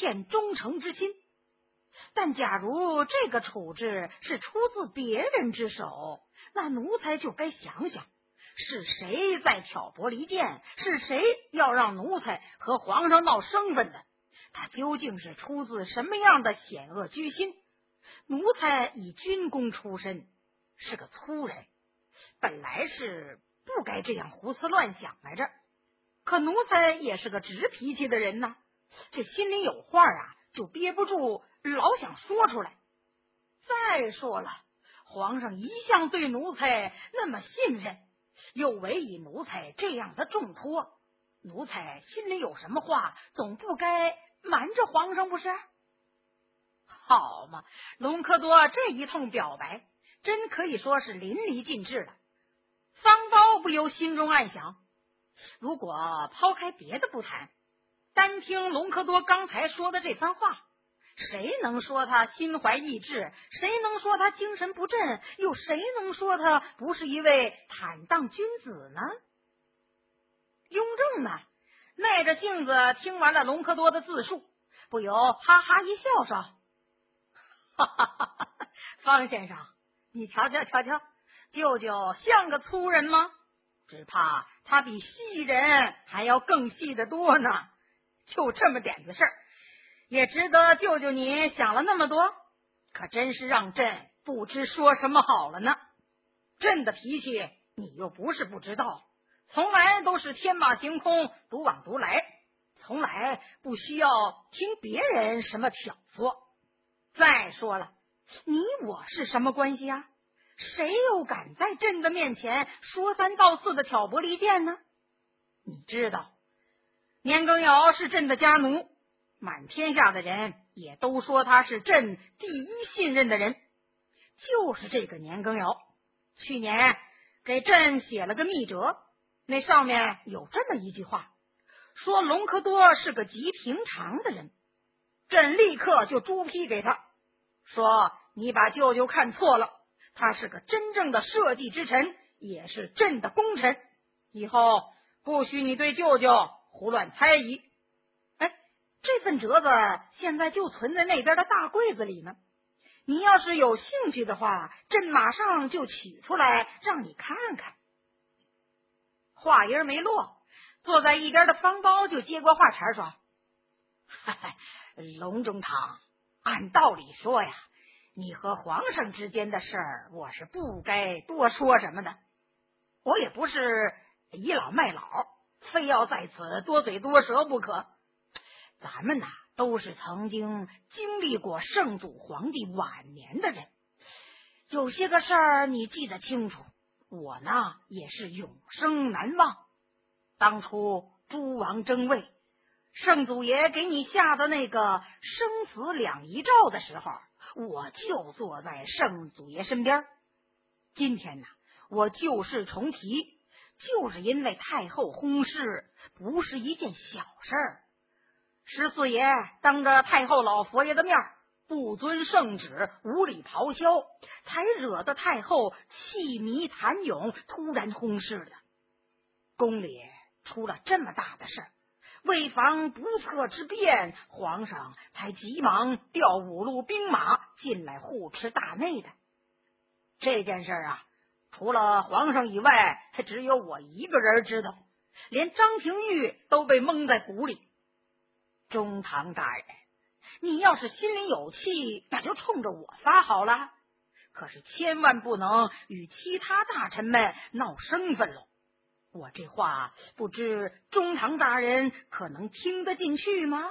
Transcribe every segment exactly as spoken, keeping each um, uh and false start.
片忠诚之心。但假如这个处置是出自别人之手，那奴才就该想想，是谁在挑拨离间，是谁要让奴才和皇上闹生分的，他究竟是出自什么样的险恶居心。奴才以军功出身，是个粗人，本来是不该这样胡思乱想来着，可奴才也是个直脾气的人呐，这心里有话啊，就憋不住老想说出来。再说了，皇上一向对奴才那么信任，又委以奴才这样的重托，奴才心里有什么话总不该瞒着皇上不是？好嘛，隆科多这一通表白真可以说是淋漓尽致了。方苞不由心中暗想，如果抛开别的不谈，单听隆科多刚才说的这番话，谁能说他心怀异志？谁能说他精神不振？又谁能说他不是一位坦荡君子呢？雍正呢，耐着性子听完了隆科多的自述，不由哈哈一笑说：哈哈哈哈，方先生，你瞧瞧瞧瞧，舅舅像个粗人吗？只怕他比细人还要更细得多呢。就这么点子事儿，也值得舅舅你想了那么多，可真是让朕不知说什么好了呢。朕的脾气你又不是不知道，从来都是天马行空，独往独来，从来不需要听别人什么挑唆。再说了，你我是什么关系啊？谁又敢在朕的面前说三道四的挑拨离间呢？你知道年羹尧是朕的家奴，满天下的人也都说他是朕第一信任的人。就是这个年羹尧去年给朕写了个密折，那上面有这么一句话，说隆科多是个极平常的人。朕立刻就朱批给他，说你把舅舅看错了，他是个真正的社稷之臣，也是朕的功臣，以后不许你对舅舅胡乱猜疑。哎，这份折子现在就存在那边的大柜子里呢，你要是有兴趣的话，朕马上就取出来让你看看。话音没落，坐在一边的方苞就接过话茬说：哈哈，隆中堂，按道理说呀，你和皇上之间的事儿，我是不该多说什么的。我也不是倚老卖老，非要在此多嘴多舌不可。咱们呐，都是曾经经历过圣祖皇帝晚年的人，有些个事儿你记得清楚，我呢也是永生难忘。当初诸王争位，圣祖爷给你下的那个生死两遗诏的时候，我就坐在圣祖爷身边。今天呢，我旧事重提，就是因为太后薨逝不是一件小事儿。十四爷当着太后老佛爷的面不遵圣旨，无理咆哮，才惹得太后气迷痰涌，突然薨逝的。宫里出了这么大的事儿，为防不测之变，皇上才急忙调五路兵马进来护持大内的。这件事啊，除了皇上以外，还只有我一个人知道，连张廷玉都被蒙在鼓里。中堂大人，你要是心里有气，那就冲着我发好了，可是千万不能与其他大臣们闹生分喽。我这话不知中堂大人可能听得进去吗？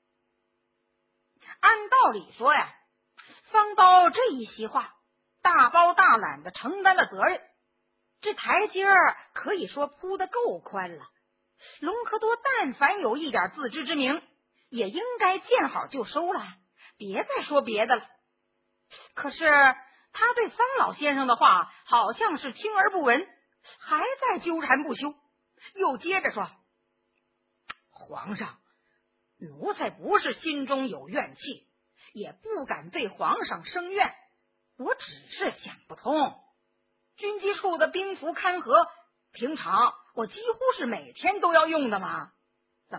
按道理说呀，方苞这一席话大包大揽的承担了责任，这台阶儿可以说铺得够宽了。隆科多但凡有一点自知之明，也应该见好就收了，别再说别的了。可是他对方老先生的话好像是听而不闻，还在纠缠不休，又接着说：皇上，奴才不是心中有怨气，也不敢对皇上生怨，我只是想不通，军机处的兵符勘合，平常我几乎是每天都要用的嘛，怎么着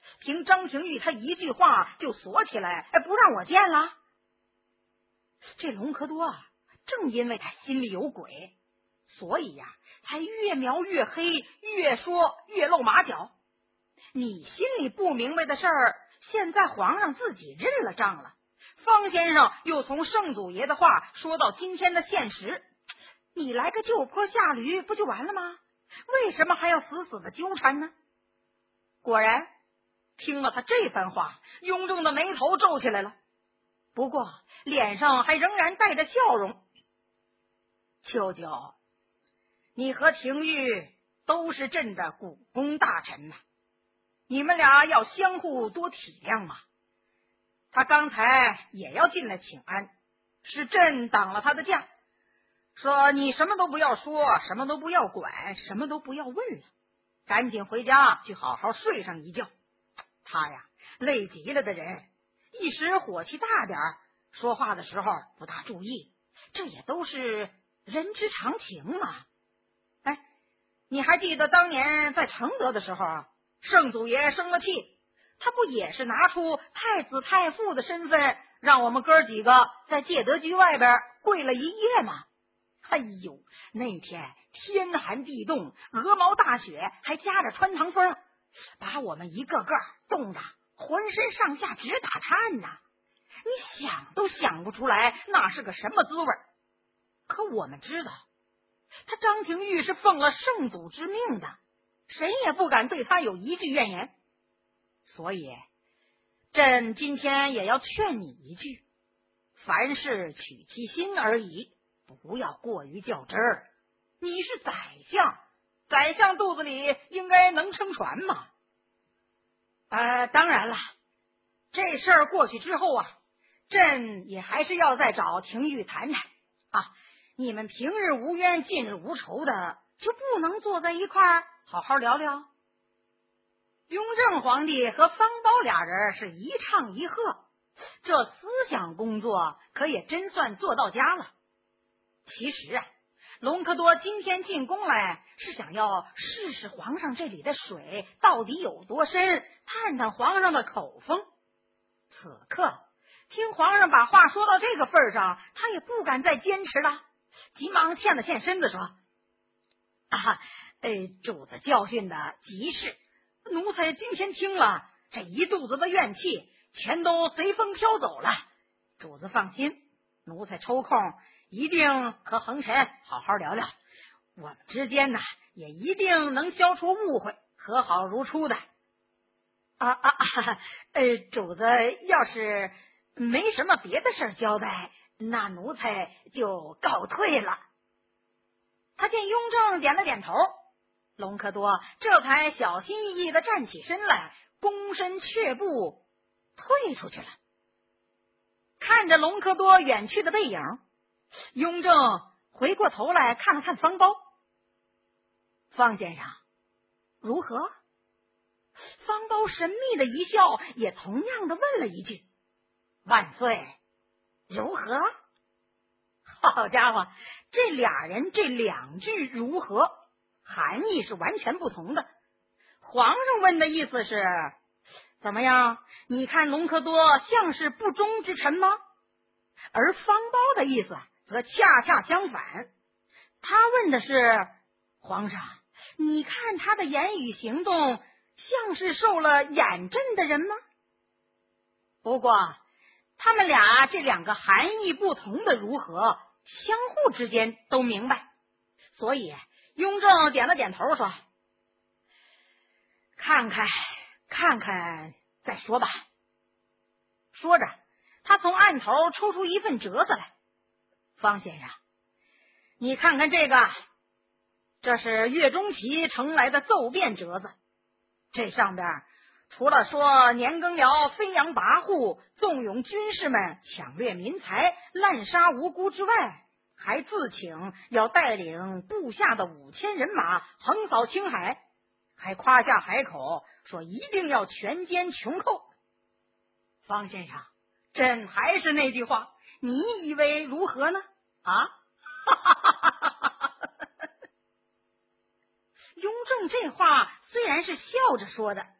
凭张廷玉他一句话就锁起来，哎，不让我见了。这隆科多啊，正因为他心里有鬼，所以呀、啊，才越描越黑，越说越露马脚。你心里不明白的事儿，现在皇上自己认了账了。方先生又从圣祖爷的话说到今天的现实，你来个就坡下驴不就完了吗？为什么还要死死的纠缠呢？果然，听了他这番话，雍正的眉头皱起来了，不过脸上还仍然带着笑容。舅舅，你和廷玉都是朕的股肱大臣呐、啊，你们俩要相互多体谅嘛。他刚才也要进来请安，是朕挡了他的驾，说你什么都不要说，什么都不要管，什么都不要问了，赶紧回家去好好睡上一觉。他呀，累极了的人，一时火气大点，说话的时候不大注意，这也都是人之常情嘛。哎，你还记得当年在承德的时候，圣祖爷生了气，他不也是拿出太子太傅的身份，让我们哥几个在介德居外边跪了一夜吗？哎呦，那天天寒地冻，鹅毛大雪，还夹着穿堂风，把我们一个个冻得浑身上下直打颤呐！你想都想不出来那是个什么滋味。可我们知道，他张廷玉是奉了圣祖之命的，谁也不敢对他有一句怨言。所以朕今天也要劝你一句，凡事取其心而已，不要过于较真儿。你是宰相，宰相肚子里应该能撑船嘛。呃，当然了，这事儿过去之后啊，朕也还是要再找廷玉谈谈啊。你们平日无冤，近日无仇的，就不能坐在一块儿好好聊聊？雍正皇帝和方苞俩人是一唱一和，这思想工作可也真算做到家了。其实啊，隆科多今天进宫来是想要试试皇上这里的水到底有多深，探探皇上的口风。此刻听皇上把话说到这个份上，他也不敢再坚持了，急忙欠了欠身子说：啊，呃，主子教训的极是，奴才今天听了，这一肚子的怨气全都随风飘走了。主子放心，奴才抽空一定和恒臣好好聊聊，我们之间呢也一定能消除误会，和好如初的。啊啊啊！呃，主子要是没什么别的事交代，那奴才就告退了。他见雍正点了点头，隆科多这才小心翼翼的站起身来，躬身却步退出去了。看着隆科多远去的背影，雍正回过头来看了看方苞。方先生如何？方苞神秘的一笑，也同样的问了一句：万岁如何？好家伙，这俩人这两句如何含义是完全不同的。皇上问的意思是怎么样，你看隆科多像是不忠之臣吗？而方苞的意思则恰恰相反，他问的是皇上，你看他的言语行动像是受了眼震的人吗？不过他们俩这两个含义不同的如何，相互之间都明白，所以雍正点了点头说：看看看看再说吧。说着他从案头抽出一份折子来：方先生，你看看这个，这是岳钟琪呈来的奏辩折子。这上边除了说年羹尧飞扬跋扈，纵容军士们抢掠民财，滥杀无辜之外，还自请要带领部下的五千人马横扫青海，还夸下海口说一定要全歼穷寇。方先生，朕还是那句话，你以为如何呢？啊？雍正这话虽然是笑着说的，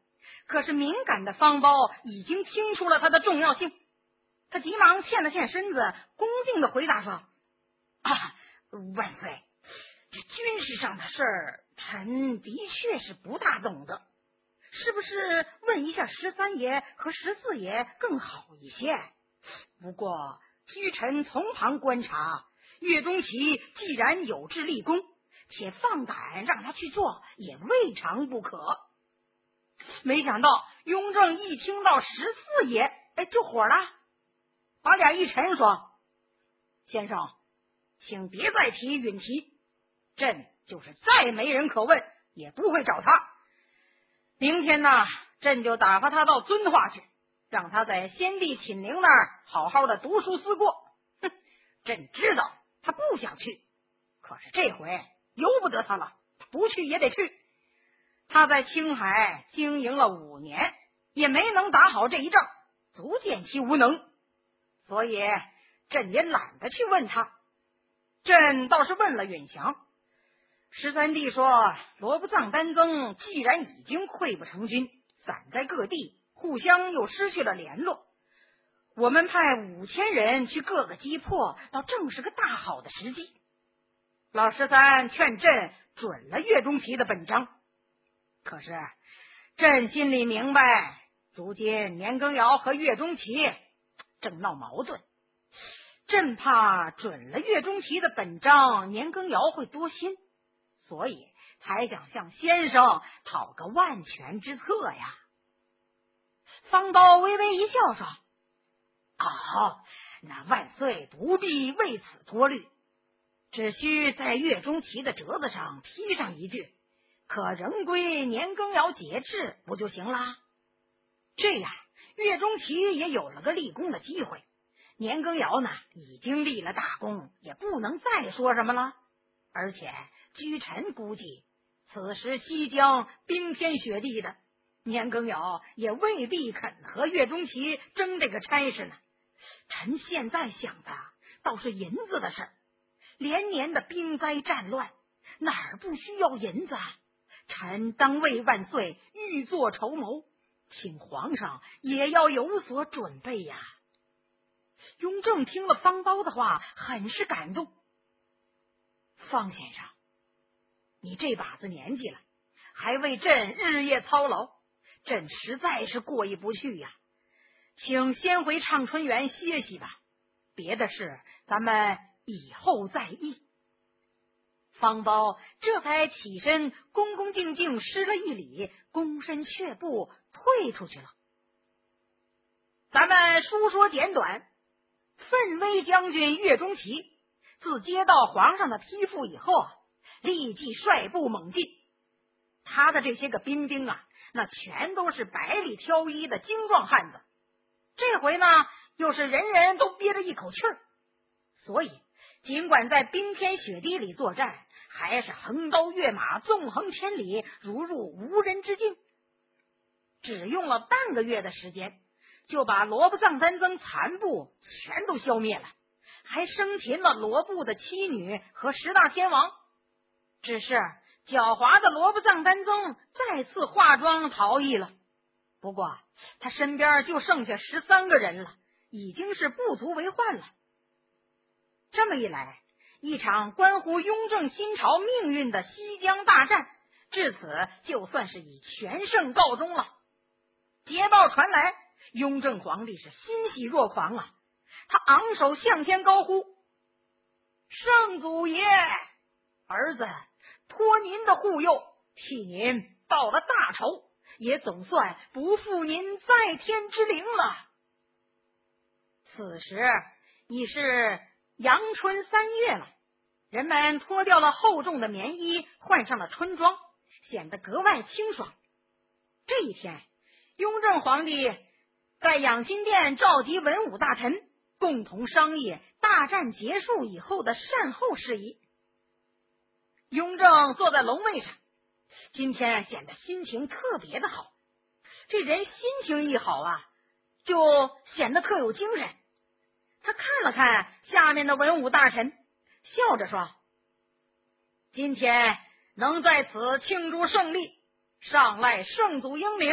可是敏感的方包已经听出了他的重要性，他急忙欠了欠身子，恭敬的回答说：啊，万岁，这军事上的事儿臣的确是不大懂得，是不是问一下十三爷和十四爷更好一些？不过居臣从旁观察，岳钟琪既然有志立功，且放胆让他去做，也未尝不可。没想到雍正一听到十四爷，哎，就火了，把脸一沉说：先生，请别再提允提，朕就是再没人可问，也不会找他。明天呢，朕就打发他到遵化去，让他在先帝寝陵那儿好好的读书思过。哼，朕知道他不想去，可是这回由不得他了，他不去也得去。他在青海经营了五年，也没能打好这一仗，足见其无能，所以朕也懒得去问他。朕倒是问了允祥，十三弟说罗布藏丹增既然已经溃不成军，散在各地，互相又失去了联络，我们派五千人去各个击破，倒正是个大好的时机。老十三劝朕准了岳钟琪的本章，可是朕心里明白，如今年羹尧和岳钟琪正闹矛盾，朕怕准了岳钟琪的本章，年羹尧会多心，所以才想向先生讨个万全之策呀。方包微微一笑说：好，那万岁不必为此多虑，只需在岳钟琪的折子上批上一句，可仍归年羹尧节制，不就行啦？这样岳钟琪也有了个立功的机会，年羹尧呢已经立了大功，也不能再说什么了。而且居臣估计，此时西江冰天雪地的，年羹尧也未必肯和岳钟琪争这个差事呢。臣现在想的倒是银子的事儿，连年的兵灾战乱，哪儿不需要银子？臣当为万岁预作筹谋，请皇上也要有所准备呀。雍正听了方包的话，很是感动。方先生，你这把子年纪了，还为朕日夜操劳，朕实在是过意不去呀。请先回畅春园歇息吧，别的事咱们以后再议。方包这才起身，恭恭敬敬施了一礼，躬身却步退出去了。咱们书说简短，奋威将军岳钟琪自接到皇上的批复以后啊，立即率部猛进。他的这些个兵丁啊，那全都是百里挑一的精壮汉子，这回呢又是人人都憋着一口气儿，所以尽管在冰天雪地里作战，还是横刀跃马，纵横千里，如入无人之境。只用了半个月的时间，就把罗布藏丹增残部全都消灭了，还生擒了罗布的妻女和十大天王。只是狡猾的罗布藏丹增再次化妆逃逸了，不过他身边就剩下十三个人了，已经是不足为患了。这么一来，一场关乎雍正新朝命运的西江大战，至此就算是以全胜告终了。捷报传来，雍正皇帝是欣喜若狂啊！他昂首向天高呼：圣祖爷，儿子托您的护佑，替您报了大仇，也总算不负您在天之灵了。此时已是阳春三月了，人们脱掉了厚重的棉衣，换上了春装，显得格外清爽。这一天，雍正皇帝在养心殿召集文武大臣，共同商议大战结束以后的善后事宜。雍正坐在龙位上，今天显得心情特别的好。这人心情一好啊，就显得特有精神。他看了看下面的文武大臣，笑着说：今天能在此庆祝胜利，上赖圣祖英明，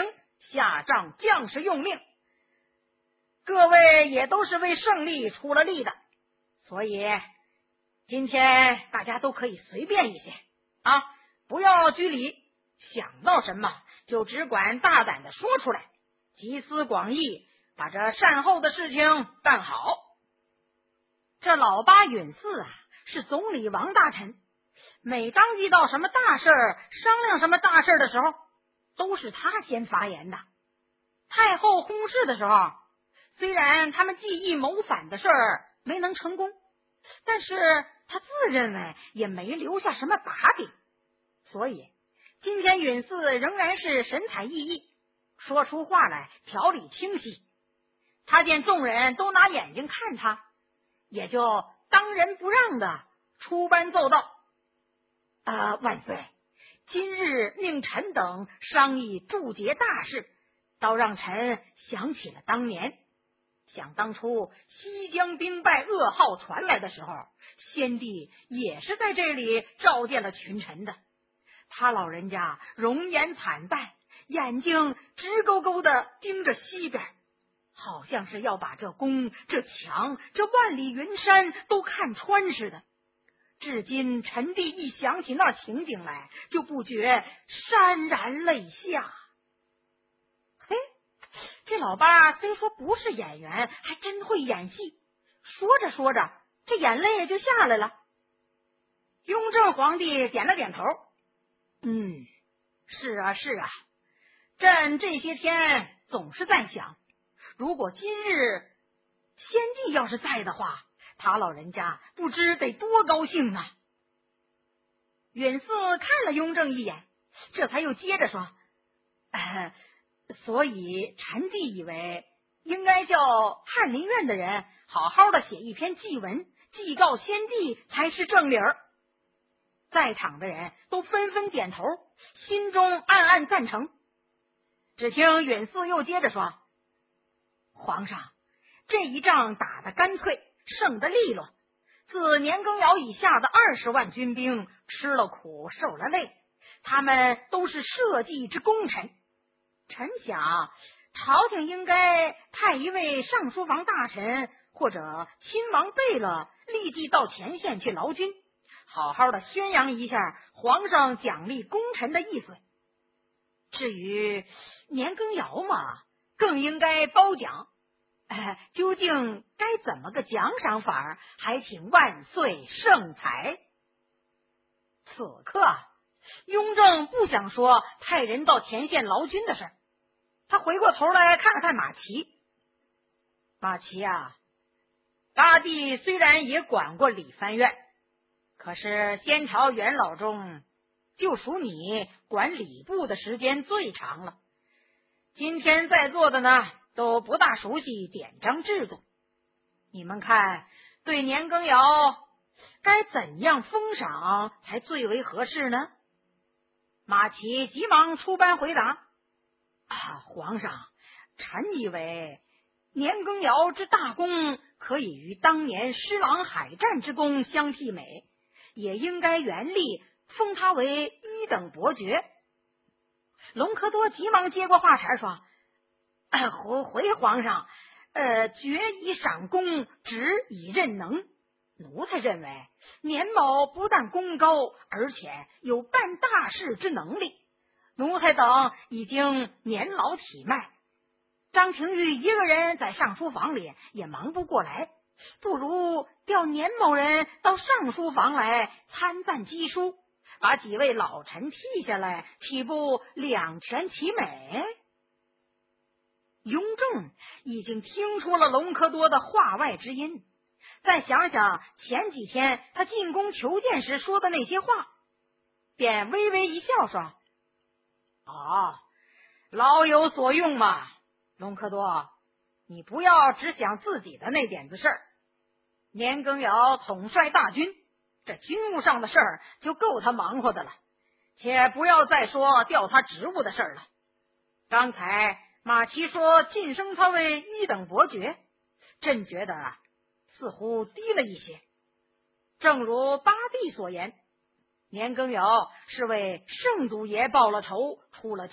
下帐将士用命，各位也都是为胜利出了力的，所以今天大家都可以随便一些啊，不要拘礼，想到什么就只管大胆的说出来，集思广益，把这善后的事情办好。这老八允嗣啊，是总理王大臣，每当遇到什么大事儿，商量什么大事的时候，都是他先发言的。太后薨逝的时候，虽然他们计议谋反的事儿没能成功，但是他自认为也没留下什么把柄，所以今天允嗣仍然是神采奕奕，说出话来条理清晰。他见众人都拿眼睛看他，也就当仁不让的出班奏道：啊，万岁！今日命臣等商议注解大事，倒让臣想起了当年。想当初西江兵败噩耗传来的时候，先帝也是在这里召见了群臣的。他老人家容颜惨淡，眼睛直勾勾的盯着西边，好像是要把这宫、这墙、这万里云山都看穿似的。至今臣弟一想起那情景来，就不觉潸然泪下。嘿，这老八虽说不是演员，还真会演戏。说着说着，这眼泪也就下来了。雍正皇帝点了点头，嗯，是啊是啊，朕这些天总是在想，如果今日先帝要是在的话，他老人家不知得多高兴呢。允嗣看了雍正一眼，这才又接着说：呃、所以臣弟以为应该叫翰林院的人好好的写一篇祭文，祭告先帝才是正理儿。在场的人都纷纷点头，心中暗暗赞成。只听允嗣又接着说：皇上，这一仗打得干脆，胜得利落，自年羹尧以下的二十万军兵吃了苦受了累，他们都是社稷之功臣。臣想朝廷应该派一位上书房大臣或者亲王贝勒立即到前线去劳军，好好的宣扬一下皇上奖励功臣的意思。至于年羹尧嘛，更应该褒奖，呃、究竟该怎么个奖赏法，还请万岁圣裁。此刻雍正不想说派人到前线劳军的事，他回过头来看了看马齐。马齐啊，八弟虽然也管过理藩院，可是先朝元老中就属你管礼部的时间最长了。今天在座的呢，都不大熟悉典章制度，你们看对年羹尧该怎样封赏才最为合适呢？马齐急忙出班回答：啊，皇上，臣以为年羹尧之大功可以与当年施琅海战之功相媲美，也应该原力封他为一等伯爵。隆科多急忙接过话茬说：回回皇上，呃，爵以赏功，职以任能。奴才认为年某不但功高，而且有办大事之能力。奴才等已经年老体迈，张廷玉一个人在上书房里也忙不过来，不如调年某人到上书房来参赞机书，把几位老臣替下来，岂不两全其美？雍正已经听出了隆科多的话外之音，再想想前几天他进宫求见时说的那些话，便微微一笑说：哦，老有所用嘛。隆科多，你不要只想自己的那点子事儿。年羹尧统帅大军，这军务上的事儿就够他忙活的了，且不要再说调他职务的事儿了。刚才马齐说晋升他为一等伯爵，朕觉得似乎低了一些。正如八弟所言，年羹尧是为圣祖爷报了仇，出了气，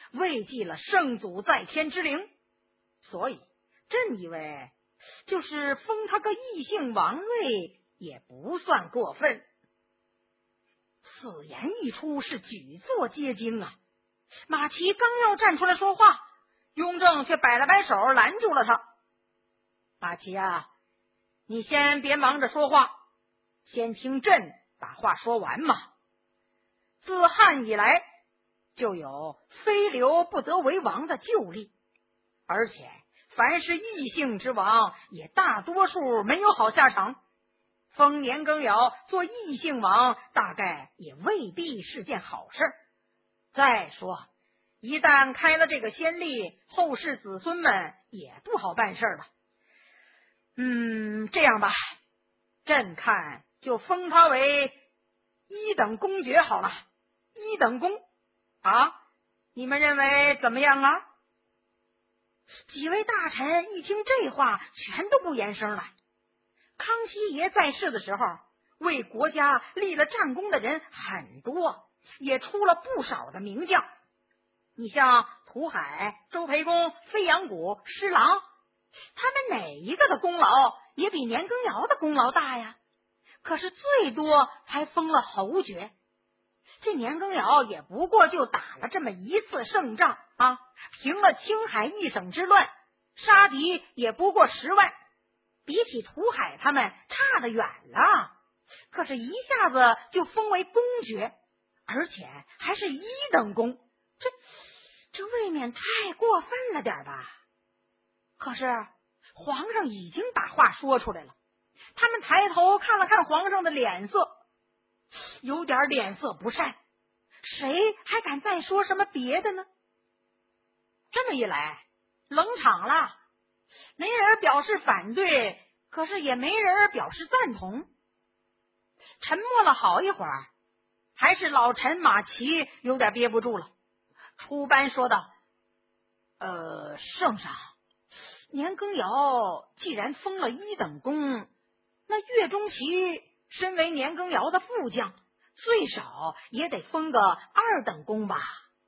违记了圣祖在天之灵，所以朕以为就是封他个异姓王位也不算过分。此言一出，是举座皆惊啊！马齐刚要站出来说话，雍正却摆了摆手拦住了他。马齐啊，你先别忙着说话，先听朕把话说完嘛。自汉以来就有非刘不得为王的旧例，而且凡是异姓之王也大多数没有好下场，封年羹尧做异姓王大概也未必是件好事。再说一旦开了这个先例，后世子孙们也不好办事了。嗯，这样吧，朕看就封他为一等公爵好了。一等公啊，你们认为怎么样啊？几位大臣一听这话，全都不言声了。康熙爷在世的时候，为国家立了战功的人很多，也出了不少的名将。你像涂海、周培公、飞扬谷、施琅，他们哪一个的功劳也比年羹尧的功劳大呀？可是最多才封了侯爵。这年羹尧也不过就打了这么一次胜仗啊，平了青海一省之乱，杀敌也不过十万，比起涂海他们差得远了。可是一下子就封为公爵，而且还是一等公，这这未免太过分了点吧？可是皇上已经把话说出来了，他们抬头看了看皇上的脸色，有点脸色不善，谁还敢再说什么别的呢？这么一来，冷场了，没人表示反对，可是也没人表示赞同。沉默了好一会儿，还是老臣马齐有点憋不住了，出班说道：呃，圣上，年羹尧既然封了一等公，那岳钟琪身为年羹尧的副将，最少也得封个二等公吧。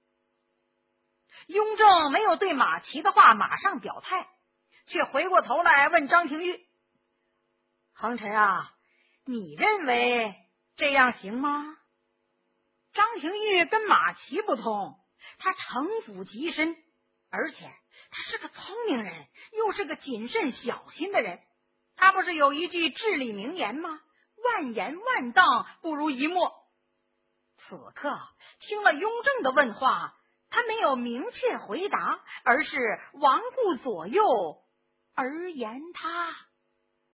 雍正没有对马齐的话马上表态，却回过头来问张廷玉：恒臣啊，你认为这样行吗？张廷玉跟马齐不同，他城府极深，而且他是个聪明人，又是个谨慎小心的人。他不是有一句至理名言吗？万言万当不如一默。此刻听了雍正的问话，他没有明确回答，而是环顾左右，而言他。